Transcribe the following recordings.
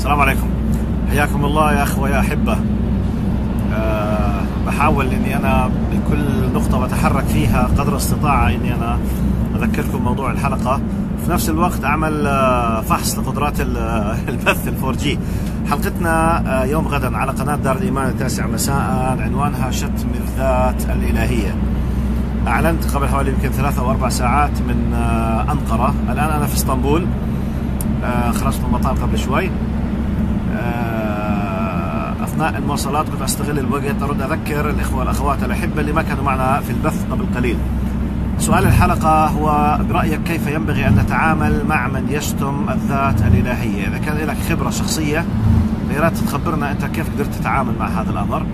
السلام عليكم، حياكم الله يا أخوة يا أحبة. بحاول إني أنا بكل نقطة بتحرك فيها قدر الاستطاعة إني أنا أذكركم موضوع الحلقة، في نفس الوقت أعمل فحص لقدرات البث 4G. حلقتنا يوم غدا على قناة دار الإيمان 9 مساء، عنوانها شتم الذات الإلهية. أعلنت قبل حوالي يمكن 3 أو 4 ساعات من أنقرة. الآن أنا في اسطنبول، خرجت من المطار قبل شوي. أثناء المواصلات كنت أستغل الوقت أرد أذكر الإخوة والأخوات الأحبة اللي ما كانوا معنا في البث قبل قليل. سؤال الحلقة هو: برأيك كيف ينبغي أن نتعامل مع من يشتم الذات الإلهية؟ إذا كان لك خبرة شخصية يا ريت تخبرنا أنت كيف قدرت تتعامل مع هذا الأمر.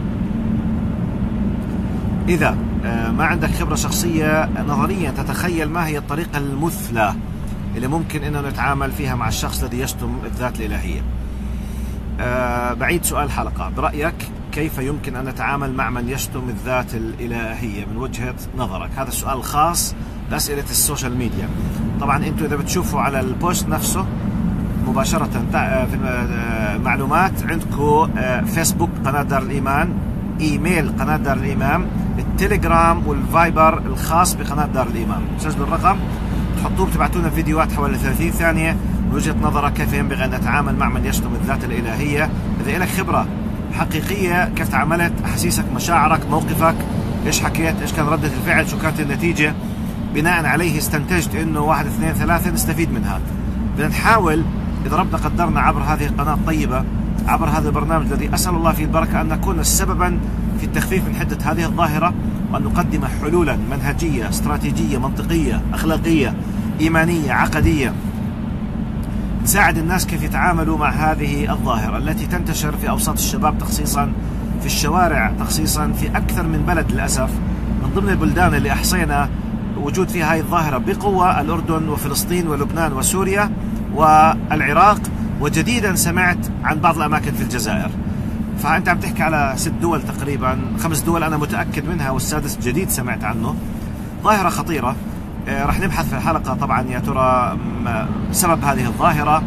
إذا ما عندك خبرة شخصية، نظريا تتخيل ما هي الطريقة المثلى اللي ممكن أنه نتعامل فيها مع الشخص الذي يشتم الذات الإلهية. بعيد سؤال الحلقة: برأيك كيف يمكن أن نتعامل مع من يشتم الذات الإلهية من وجهة نظرك؟ هذا السؤال الخاص بأسئلة السوشيال ميديا. طبعا أنتوا إذا بتشوفوا على البوست نفسه مباشرة في المعلومات عندكم فيسبوك قناة دار الإيمان، إيميل قناة دار الإيمان، التليجرام والفايبر الخاص بقناة دار الإيمان. سجلوا الرقم، تحطوه، بتبعتونا فيديوهات حوالي 30 ثانية من وجهة نظرك كيف ينبغي أن نتعامل مع من يشتم الذات الإلهية. إذا لك خبرة حقيقية، كيف تعاملت، أحاسيسك، مشاعرك، موقفك، إيش حكيت، إيش كان ردة الفعل، شو كانت النتيجة، بناء عليه استنتجت إنه 1 2 3 نستفيد منها. بدنا نحاول إذا ربنا قدرنا عبر هذه القناة الطيبة، عبر هذا البرنامج الذي أسأل الله فيه البركة، أن نكون سببا في التخفيف من حدة هذه الظاهرة، وأن نقدم حلولا منهجية استراتيجية منطقية أخلاقية إيمانية عقدية تساعد الناس كيف يتعاملوا مع هذه الظاهرة التي تنتشر في أوساط الشباب، تخصيصا في الشوارع، تخصيصا في أكثر من بلد للأسف. من ضمن البلدان اللي أحصينا وجود فيها هذه الظاهرة بقوة الأردن وفلسطين ولبنان وسوريا والعراق، وجديدا سمعت عن بعض الأماكن في الجزائر. فأنت عم تحكي على 6 دول تقريبا، 5 دول أنا متأكد منها والسادس جديد سمعت عنه. ظاهرة خطيرة. رح نبحث في الحلقة طبعا يا ترى سبب هذه الظاهرة،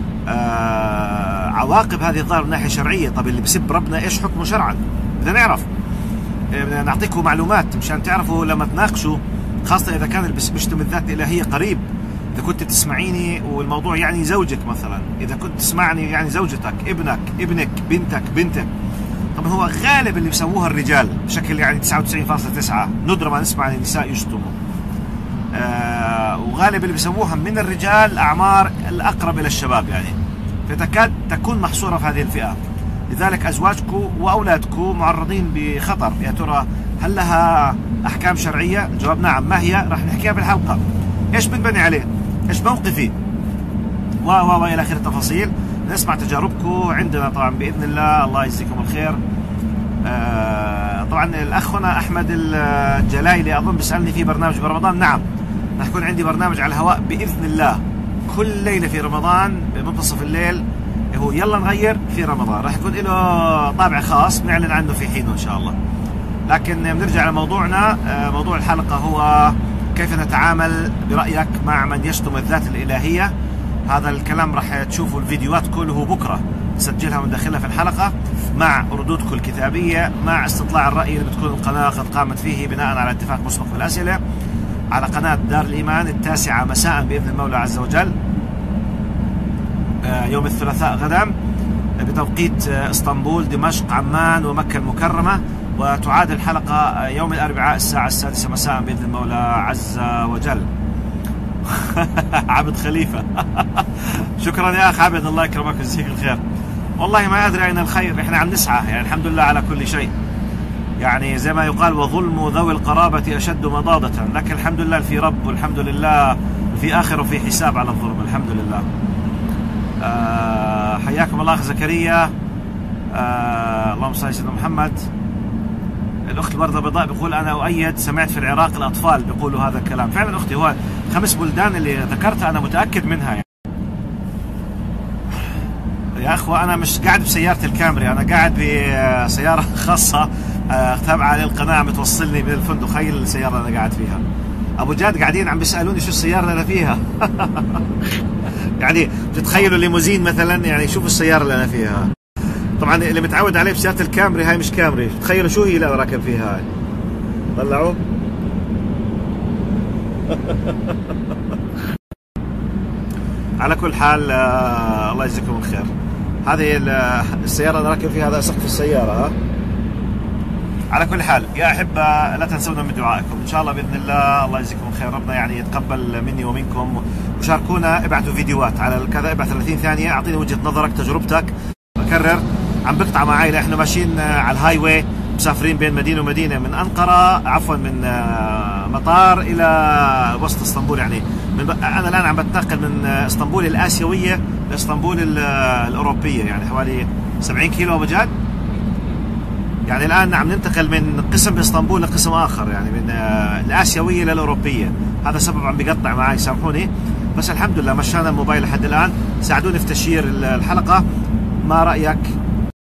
عواقب هذه الظاهرة من ناحية شرعية. طب اللي بسب ربنا إيش حكمه شرعا؟ بدنا نعرف، بدنا نعطيكم معلومات مشان تعرفوا لما تناقشوا، خاصة إذا كان اللي بيشتم الذات الإلهية قريب. إذا كنت تسمعيني والموضوع يعني زوجك مثلا، إذا كنت تسمعني يعني زوجتك، ابنك، بنتك، بنتك. طب هو غالب اللي بيسووها الرجال بشكل يعني 99.9، ندرة ما نسمع النساء يشتموا. وغالب اللي بيسووها من الرجال أعمار الأقرب إلى الشباب يعني، فتكاد تكون محصورة في هذه الفئة. لذلك أزواجكم وأولادكم معرضين بخطر. يا ترى هل لها أحكام شرعية؟ الجواب نعم. ما هي؟ راح نحكيها بالحلقة. إيش بنبني عليه؟ إيش موقفي؟ إلى آخر التفاصيل. نسمع تجاربكم عندنا طبعا بإذن الله. الله يجزيكم الخير. طبعا الأخ هنا أحمد الجلايلي أظن بيسألني في برنامج برمضان. نعم، راح يكون عندي برنامج على الهواء بإذن الله كل ليلة في رمضان بمنتصف الليل. هو يلا نغير في رمضان، راح يكون له طابع خاص بنعلن عنه في حينه إن شاء الله. لكن بنرجع لموضوعنا. موضوع الحلقة هو كيف نتعامل برأيك مع من يشتم الذات الإلهية. هذا الكلام راح تشوفوا الفيديوهات كله بكرة، نسجلها وندخلها في الحلقة مع ردودكم الكتابية، مع استطلاع الرأي اللي بتكون القناة قد قامت فيه بناء على اتفاق مسبق في الأسئلة على قناة دار الإيمان 9 مساء بإذن المولى عز وجل، يوم الثلاثاء غدا بتوقيت اسطنبول، دمشق، عمان ومكة المكرمة. وتعاد الحلقة يوم الأربعاء الساعة 6 مساء بإذن المولى عز وجل. عبد خليفة شكرا يا أخ عبد، الله يكرمك ويجزيك الخير. والله ما أدري أين الخير، إحنا عم نسعى يعني، الحمد لله على كل شيء. يعني زي ما يقال: وظلم ذوي القرابة أشد مضاضة. لكن الحمد لله في رب، والحمد لله في آخر وفي حساب على الظلم، الحمد لله. حياكم الله أخ زكريا. اللهم صل على سيدنا محمد. الأخت برضه بيضاء بيقول: أنا أؤيد، سمعت في العراق الأطفال بيقولوا هذا الكلام. فعلا أختي، هو 5 بلدان اللي ذكرتها أنا متأكد منها يعني. يا أخوة أنا مش قاعد بسيارة الكامري، أنا قاعد بسيارة خاصة تابعة للقناة متوصلني من الفندق. هي السيارة أنا قاعد فيها. ابو جاد قاعدين عم بيسالوني شو السياره اللي انا فيها. يعني بتتخيلوا الليموزين مثلا، يعني شوفوا السياره اللي انا فيها. طبعا اللي متعود عليه بسياره الكامري، هاي مش كامري، تخيلوا شو هي اللي انا راكب فيها هاي. طلعوا. على كل حال الله يجزيكم الخير. هذه السياره اللي راكب فيها، هذا سقف السياره. ها على كل حال يا أحبة، لا تنسونا من دعائكم إن شاء الله بإذن الله. الله يجزيكم الخير، ربنا يعني يتقبل مني ومنكم. وشاركونا، ابعثوا فيديوهات على كذا، ابعث 30 ثانية، أعطيني وجهة نظرك، تجربتك. بكرر، عم بقطع مع عائلة، إحنا ماشيين على الهاي واي، مسافرين بين مدينة ومدينة، من أنقرة عفوا من مطار إلى وسط اسطنبول. يعني أنا الآن عم بتنقل من اسطنبول الآسيوية لاسطنبول الأوروبية، يعني حوالي 70 كيلو أبو جاد. يعني الآن عم ننتقل من قسم باسطنبول لقسم آخر، يعني من الآسيوية للأوروبية. هذا سبب عم بيقطع معي، سامحوني. بس الحمد لله مشانا الموبايل لحد الآن. ساعدوني في تشيير الحلقة. ما رأيك